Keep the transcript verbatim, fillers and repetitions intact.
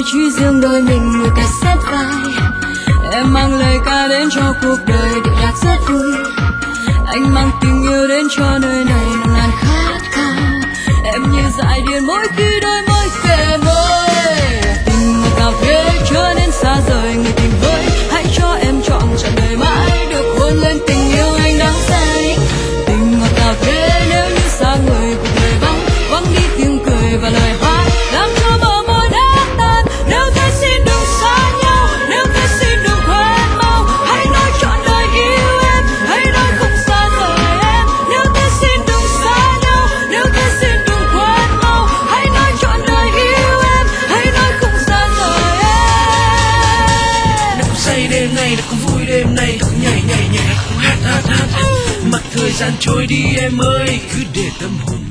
chỉ riêng đôi mình người ta sát vai. Em mang lời ca đến cho cuộc đời điệu nhạc rất vui. Anh mang tình yêu đến cho nơi này nồng nàn khát khao. Em như dại điên mỗi khi đôi môi kề môi. Tình ngọt ngào thế trở nên xa rời người tình với. Hãy cho em chọn trọn đời mãi được hôn lên tình yêu anh đáng say. Tình ngọt ngào thế nếu như xa người cuộc đời vắng vắng đi tiếng cười và lời hát làm cho bờ môi đã tan. Nếu thế xin đừng xa nhau, nếu thế xin đừng quên mau. Hãy nói trọn đời yêu em, hãy nói không xa rời em. Nếu thế xin đừng xa nhau, nếu thế xin đừng quên mau. Hãy nói trọn đời yêu em, hãy nói không xa rời em. Nó không say đêm nay, nó không vui đêm nay, nó không nhảy nhảy nhảy, nó không hát hát hát hát. Mặc thời gian trôi đi em ơi, cứ để tâm hồn